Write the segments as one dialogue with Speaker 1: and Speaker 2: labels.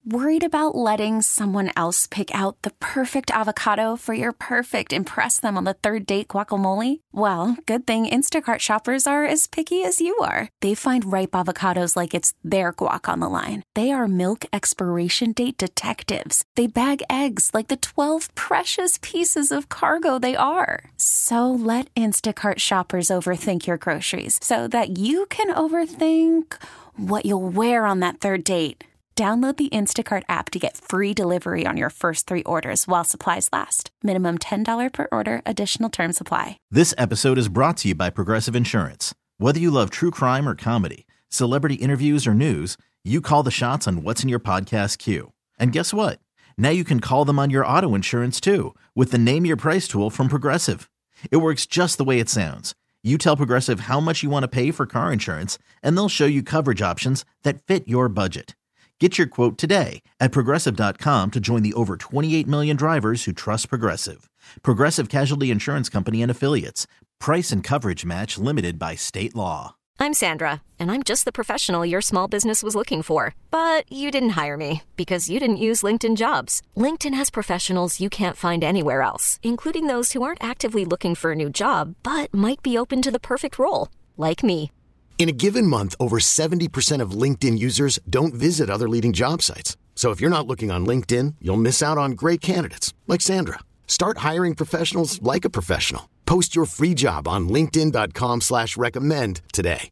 Speaker 1: Worried about letting someone else pick out the perfect avocado for your perfect impress them on the third date guacamole? Well, good thing Instacart shoppers are as picky as you are. They find ripe avocados like it's their guac on the line. They are milk expiration date detectives. They bag eggs like the 12 precious pieces of cargo they are. So let Instacart shoppers overthink your groceries so that you can overthink what you'll wear on that third date. Download the Instacart app to get free delivery on your first 3 orders while supplies last. Minimum $10 per order. Additional terms apply.
Speaker 2: This episode is brought to you by Progressive Insurance. Whether you love true crime or comedy, celebrity interviews or news, you call the shots on what's in your podcast queue. And guess what? Now you can call them on your auto insurance too with the Name Your Price tool from Progressive. It works just the way it sounds. You tell Progressive how much you want to pay for car insurance, and they'll show you coverage options that fit your budget. Get your quote today at Progressive.com to join the over 28 million drivers who trust Progressive. Progressive Casualty Insurance Company and Affiliates. Price and coverage match limited by state law.
Speaker 3: I'm Sandra, and I'm just the professional your small business was looking for. But you didn't hire me because you didn't use LinkedIn Jobs. LinkedIn has professionals you can't find anywhere else, including those who aren't actively looking for a new job, but might be open to the perfect role, like me.
Speaker 4: In a given month, over 70% of LinkedIn users don't visit other leading job sites. So if you're not looking on LinkedIn, you'll miss out on great candidates like Sandra. Start hiring professionals like a professional. Post your free job on linkedin.com/recommend today.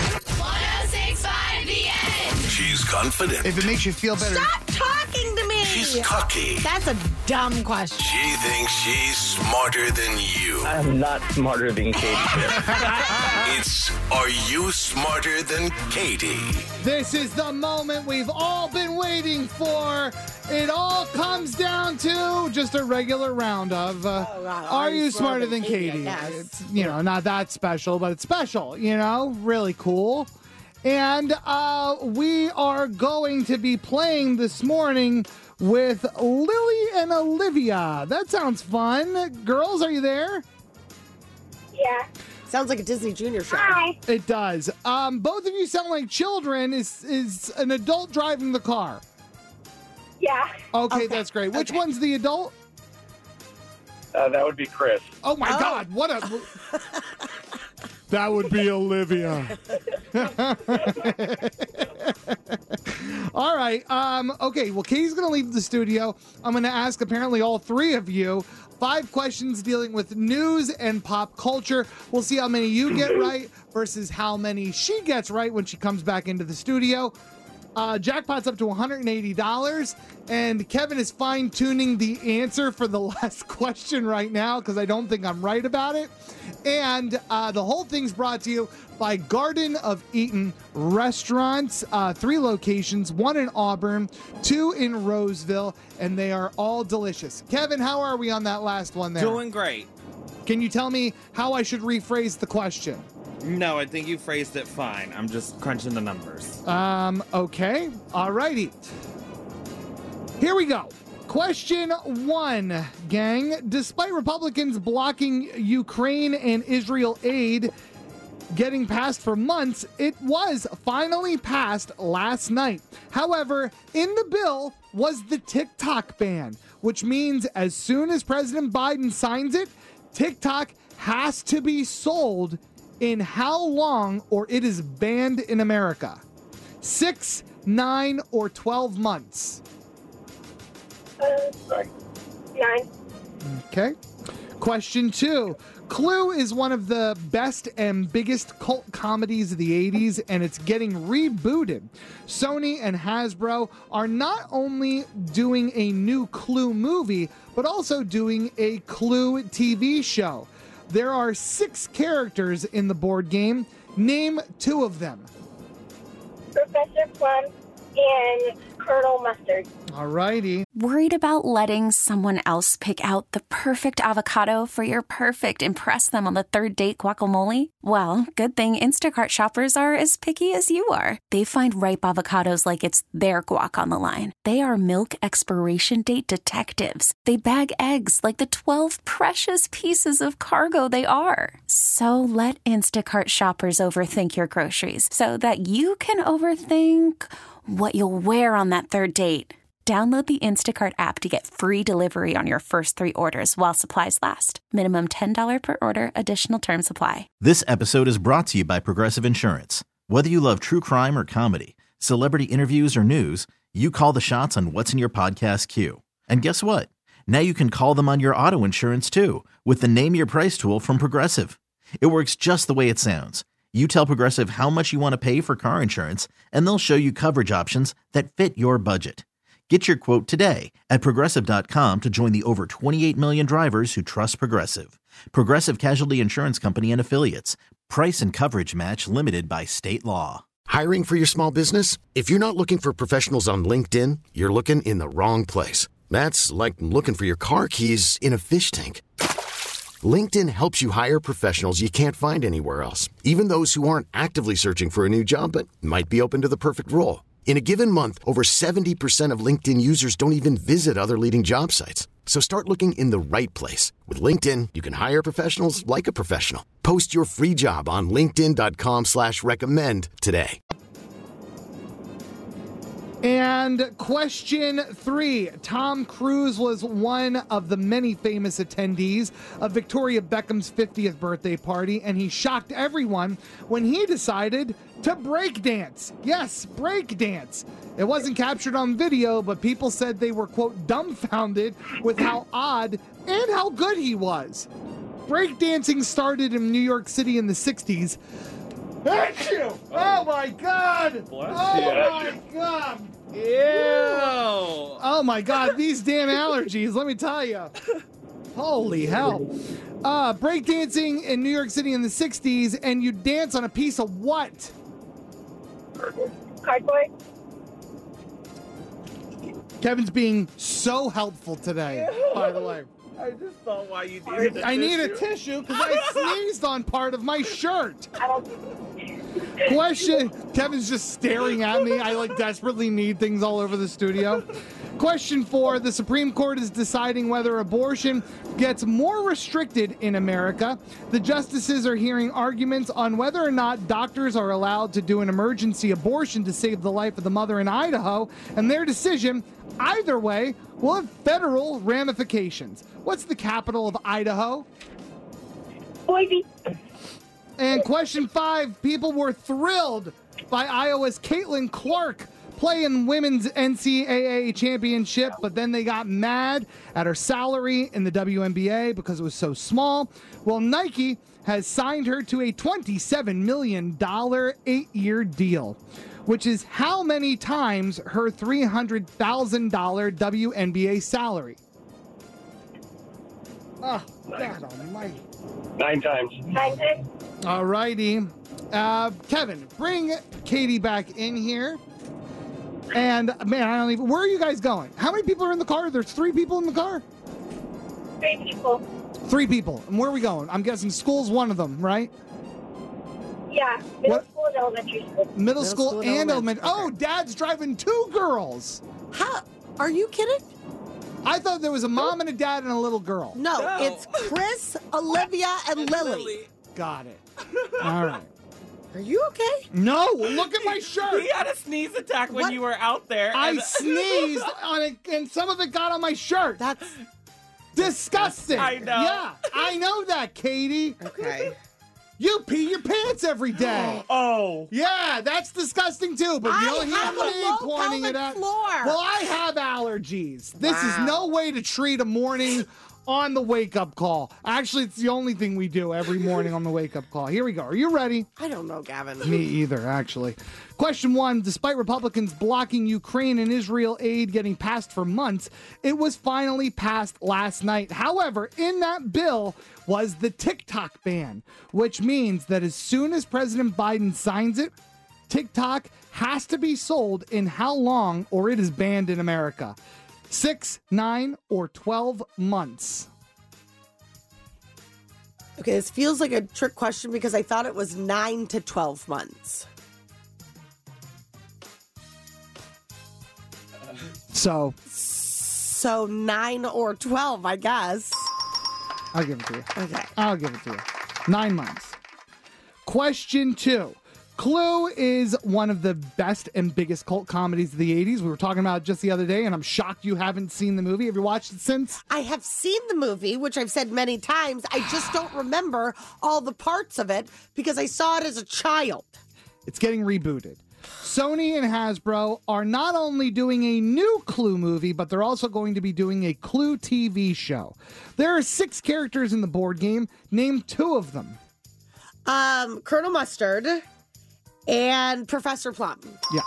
Speaker 5: 106.5 The Edge.
Speaker 6: She's confident.
Speaker 7: If it makes you feel better.
Speaker 5: Stop talking to me.
Speaker 6: She's cocky.
Speaker 5: That's a dumb question.
Speaker 6: She thinks she's smarter than you.
Speaker 8: I'm not smarter than Katie.
Speaker 6: It's Are You Smarter Than Katie?
Speaker 7: This is the moment we've all been waiting for. It all comes down to just a regular round of Are You Smarter Than Katie?
Speaker 5: Yes.
Speaker 7: It's, not that special, but it's special, really cool. And we are going to be playing this morning with Lily and Olivia. That sounds fun. Girls, are you there?
Speaker 9: Yeah.
Speaker 5: Sounds like a Disney Junior show.
Speaker 9: Hi.
Speaker 7: It does. Both of you sound like children. Is an adult driving the car?
Speaker 9: Yeah.
Speaker 7: Okay, that's great. Which one's the adult?
Speaker 8: That would be Chris.
Speaker 7: Oh my God! What a that would be Olivia. All right. Okay. Well, Katie's going to leave the studio. I'm going to ask apparently all 3 of you 5 questions dealing with news and pop culture. We'll see how many you get right versus how many she gets right when she comes back into the studio. Jackpot's up to $180, and Kevin is fine-tuning the answer for the last question right now because I don't think I'm right about it. And the whole thing's brought to you by Garden of Eaton Restaurants, 3 locations, 1 in Auburn, 2 in Roseville, and they are all delicious. Kevin, how are we on that last one there?
Speaker 10: Doing great.
Speaker 7: Can you tell me how I should rephrase the question?
Speaker 10: No, I think you phrased it fine. I'm just crunching the numbers.
Speaker 7: Okay. All righty. Here we go. Question 1, gang. Despite Republicans blocking Ukraine and Israel aid getting passed for months, it was finally passed last night. However, in the bill was the TikTok ban, which means as soon as President Biden signs it, TikTok has to be sold in how long or it is banned in America? 6, 9, or 12 months?
Speaker 9: 9.
Speaker 7: Okay. Question 2. Clue is one of the best and biggest cult comedies of the 80s, and it's getting rebooted. Sony and Hasbro are not only doing a new Clue movie, but also doing a Clue TV show. There are 6 characters in the board game. Name 2 of them.
Speaker 9: Professor Plum and Colonel Mustard.
Speaker 7: Alrighty.
Speaker 1: Worried about letting someone else pick out the perfect avocado for your perfect impress them on the third date guacamole? Well, good thing Instacart shoppers are as picky as you are. They find ripe avocados like it's their guac on the line. They are milk expiration date detectives. They bag eggs like the 12 precious pieces of cargo they are. So let Instacart shoppers overthink your groceries so that you can overthink what you'll wear on that third date. Download the Instacart app to get free delivery on your first 3 orders while supplies last. Minimum $10 per order. Additional terms apply.
Speaker 2: This episode is brought to you by Progressive Insurance. Whether you love true crime or comedy, celebrity interviews or news, you call the shots on what's in your podcast queue. And guess what? Now you can call them on your auto insurance too with the Name Your Price tool from Progressive. It works just the way it sounds. You tell Progressive how much you want to pay for car insurance, and they'll show you coverage options that fit your budget. Get your quote today at Progressive.com to join the over 28 million drivers who trust Progressive. Progressive Casualty Insurance Company and Affiliates. Price and coverage match limited by state law.
Speaker 4: Hiring for your small business? If you're not looking for professionals on LinkedIn, you're looking in the wrong place. That's like looking for your car keys in a fish tank. LinkedIn helps you hire professionals you can't find anywhere else, even those who aren't actively searching for a new job but might be open to the perfect role. In a given month, over 70% of LinkedIn users don't even visit other leading job sites. So start looking in the right place. With LinkedIn, you can hire professionals like a professional. Post your free job on linkedin.com/recommend today.
Speaker 7: And question 3. Tom Cruise was one of the many famous attendees of Victoria Beckham's 50th birthday party, and he shocked everyone when he decided to breakdance. Yes, breakdance. It wasn't captured on video, but people said they were, quote, dumbfounded with how odd and how good he was. Breakdancing started in New York City in the 60s. Thank you! Oh my God! My God!
Speaker 10: Ew!
Speaker 7: Oh my God, these damn allergies, let me tell you. Holy hell. Breakdancing in New York City in the 60s, and you dance on a piece of what?
Speaker 9: Cardboard.
Speaker 7: Kevin's being so helpful today, by the way.
Speaker 10: I just saw why you needed a
Speaker 7: I need a tissue because I sneezed on part of my shirt. Question. Kevin's just staring at me. I desperately need things all over the studio. Question 4. The Supreme Court is deciding whether abortion gets more restricted in America. The justices are hearing arguments on whether or not doctors are allowed to do an emergency abortion to save the life of the mother in Idaho, and their decision, either way, will have federal ramifications. What's the capital of Idaho?
Speaker 9: Boise.
Speaker 7: And question 5, people were thrilled by Iowa's Caitlin Clark playing women's NCAA championship, but then they got mad at her salary in the WNBA because it was so small. Well, Nike has signed her to a $27 million 8-year deal, which is how many times her $300,000 WNBA salary? Oh, God almighty.
Speaker 8: 9 times.
Speaker 9: 9 times.
Speaker 7: All righty. Kevin, bring Katie back in here. And, man, where are you guys going? How many people are in the car? There's 3 people in the car?
Speaker 9: 3 people.
Speaker 7: 3 people. And where are we going? I'm guessing school's one of them, right?
Speaker 9: Yeah, middle school and elementary school.
Speaker 7: Middle school and elementary. Okay. Oh, Dad's driving 2 girls.
Speaker 5: How? Are you kidding?
Speaker 7: I thought there was a mom and a dad and a little girl.
Speaker 5: No, it's Chris, Olivia, and Lily.
Speaker 7: Got it. All right.
Speaker 5: Are you okay?
Speaker 7: No, look at my shirt.
Speaker 10: He had a sneeze attack when you were out there.
Speaker 7: I sneezed on it, and some of it got on my shirt.
Speaker 5: That's
Speaker 7: disgusting.
Speaker 10: I know.
Speaker 7: Yeah, I know that, Katie.
Speaker 5: okay.
Speaker 7: You pee your pants every day.
Speaker 10: Oh.
Speaker 7: Yeah, that's disgusting too, but you don't
Speaker 5: have
Speaker 7: hear me
Speaker 5: a low
Speaker 7: pointing it
Speaker 5: pelvic
Speaker 7: out.
Speaker 5: floor.
Speaker 7: Well, I have allergies. This is
Speaker 5: Wow.
Speaker 7: no way to treat a morning on the wake-up call. Actually, it's the only thing we do every morning on the wake-up call. Here we go. Are you ready?
Speaker 5: I don't know, Gavin.
Speaker 7: Me either, actually. Question 1, despite Republicans blocking Ukraine and Israel aid getting passed for months, it was finally passed last night. However, in that bill was the TikTok ban, which means that as soon as President Biden signs it, TikTok has to be sold in how long or it is banned in America? 6, 9, or 12 months?
Speaker 5: Okay, this feels like a trick question because I thought it was 9 to 12 months.
Speaker 7: So
Speaker 5: 9 or 12, I guess.
Speaker 7: I'll give it to you.
Speaker 5: Okay.
Speaker 7: I'll give it to you. 9 months. Question 2. Clue is one of the best and biggest cult comedies of the 80s. We were talking about it just the other day, and I'm shocked you haven't seen the movie. Have you watched it since?
Speaker 5: I have seen the movie, which I've said many times. I just don't remember all the parts of it because I saw it as a child.
Speaker 7: It's getting rebooted. Sony and Hasbro are not only doing a new Clue movie, but they're also going to be doing a Clue TV show. There are 6 characters in the board game. Name 2 of them.
Speaker 5: Colonel Mustard and Professor Plum.
Speaker 7: Yeah.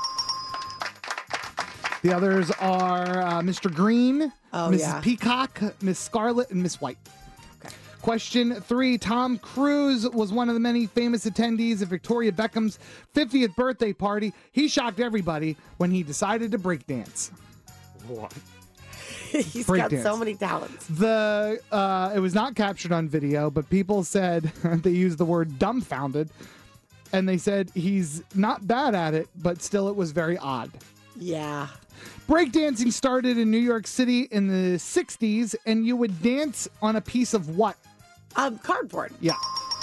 Speaker 7: The others are Mr. Green, Mrs. Peacock, Miss Scarlet, and Miss White. Okay. Question 3. Tom Cruise was one of the many famous attendees of Victoria Beckham's 50th birthday party. He shocked everybody when he decided to breakdance.
Speaker 10: What?
Speaker 5: He's got so many talents.
Speaker 7: It was not captured on video, but people said they used the word dumbfounded, and they said he's not bad at it, but still it was very odd.
Speaker 5: Yeah.
Speaker 7: Breakdancing started in New York City in the 60s, and you would dance on a piece of what?
Speaker 5: Cardboard.
Speaker 7: Yeah.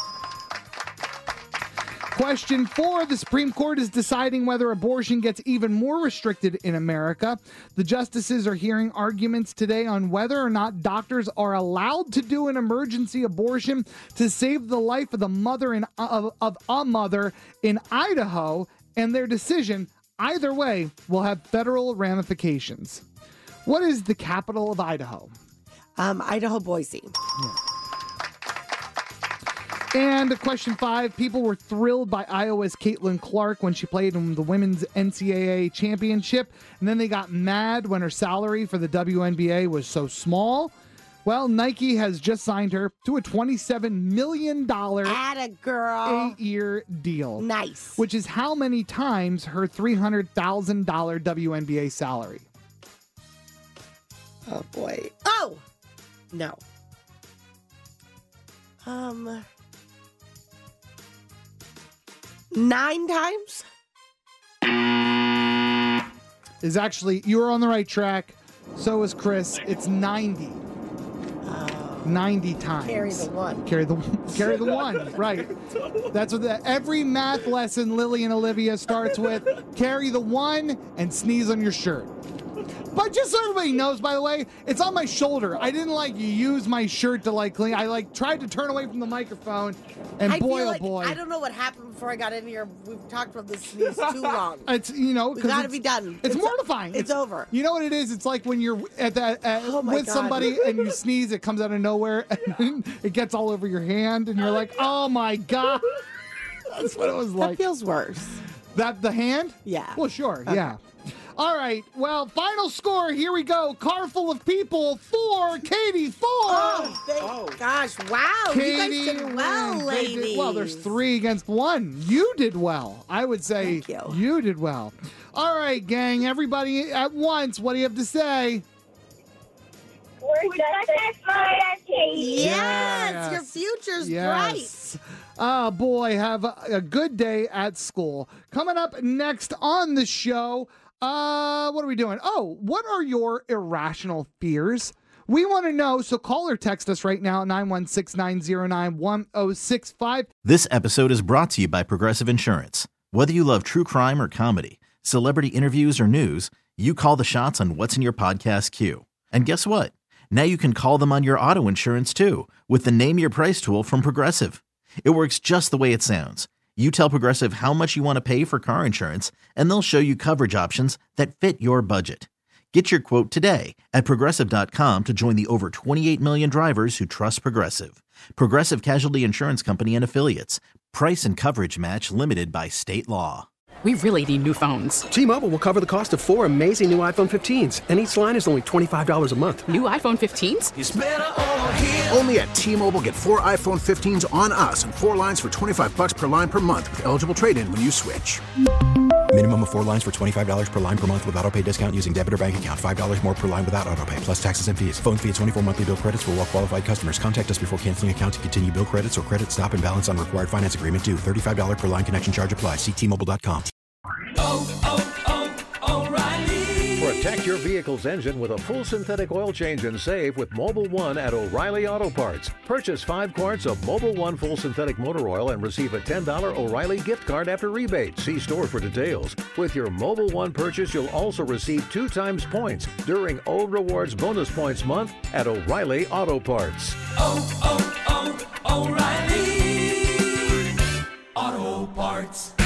Speaker 7: Question 4. The Supreme Court is deciding whether abortion gets even more restricted in America. The justices are hearing arguments today on whether or not doctors are allowed to do an emergency abortion to save the life of the mother of a mother in Idaho, and their decision, either way, will have federal ramifications. What is the capital of Idaho?
Speaker 5: Idaho, Boise.
Speaker 7: Yeah. And question 5, people were thrilled by Iowa's Caitlin Clark when she played in the women's NCAA championship, and then they got mad when her salary for the WNBA was so small. Well, Nike has just signed her to a $27 million 8-year deal.
Speaker 5: Nice.
Speaker 7: Which is how many times her $300,000 WNBA salary?
Speaker 5: Oh, boy. Oh! No. 9 times?
Speaker 7: Is actually, you were on the right track. So is Chris. It's 90. 90 times.
Speaker 5: Carry the 1.
Speaker 7: Carry the 1, right. That's what every math lesson Lily and Olivia starts with. Carry the 1 and sneeze on your shirt. But just so everybody knows, by the way, it's on my shoulder. I didn't use my shirt to clean. I tried to turn away from the microphone, and boy.
Speaker 5: I don't know what happened before I got in here. We've talked about this sneeze too long.
Speaker 7: It's
Speaker 5: we got to be done.
Speaker 7: It's mortifying.
Speaker 5: It's over.
Speaker 7: You know what it is? It's like when you're with somebody and you sneeze, it comes out of nowhere and it gets all over your hand, and you're like, oh my God. That's what it was like.
Speaker 5: That feels worse.
Speaker 7: The hand?
Speaker 5: Yeah.
Speaker 7: Well, sure.
Speaker 5: Okay.
Speaker 7: Yeah. All right. Well, final score. Here we go. Car full of people. 4. Katie, 4.
Speaker 5: Oh, thank gosh. Wow.
Speaker 7: Katie,
Speaker 5: you guys did well, ladies.
Speaker 7: Well, there's 3 against 1. You did well. I would say you did well. All right, gang. Everybody at once. What do you have to say?
Speaker 9: We're just as smart as Katie.
Speaker 5: Yes. Your future's bright.
Speaker 7: Oh, boy. Have a good day at school. Coming up next on the show, what are we doing? Oh, what are your irrational fears? We want to know, so call or text us right now at 916-909-1065.
Speaker 2: This episode is brought to you by Progressive Insurance. Whether you love true crime or comedy, celebrity interviews or news, you call the shots on what's in your podcast queue. And guess what? Now you can call them on your auto insurance too with the Name Your Price tool from Progressive. It works just the way it sounds. You tell Progressive how much you want to pay for car insurance, and they'll show you coverage options that fit your budget. Get your quote today at Progressive.com to join the over 28 million drivers who trust Progressive. Progressive Casualty Insurance Company and Affiliates. Price and coverage match limited by state law.
Speaker 11: We really need new phones.
Speaker 12: T-Mobile will cover the cost of 4 amazing new iPhone 15s, and each line is only $25 a month.
Speaker 11: New iPhone 15s?
Speaker 13: It's better over here. Only at T-Mobile, get 4 iPhone 15s on us and 4 lines for $25 per line per month with eligible trade-in when you switch.
Speaker 14: Minimum of 4 lines for $25 per line per month with autopay discount using debit or bank account. $5 more per line without autopay, plus taxes and fees. Phone fee at 24 monthly bill credits for well-qualified customers. Contact us before canceling account to continue bill credits or credit stop and balance on required finance agreement due. $35 per line connection charge applies. See T-Mobile.com.
Speaker 6: O'Reilly.
Speaker 15: For a Protect your vehicle's engine with a full synthetic oil change and save with Mobil 1 at O'Reilly Auto Parts. Purchase 5 quarts of Mobil 1 full synthetic motor oil and receive a $10 O'Reilly gift card after rebate. See store for details. With your Mobil 1 purchase, you'll also receive 2 times points during O Rewards Bonus Points Month at O'Reilly Auto Parts.
Speaker 16: O'Reilly Auto Parts.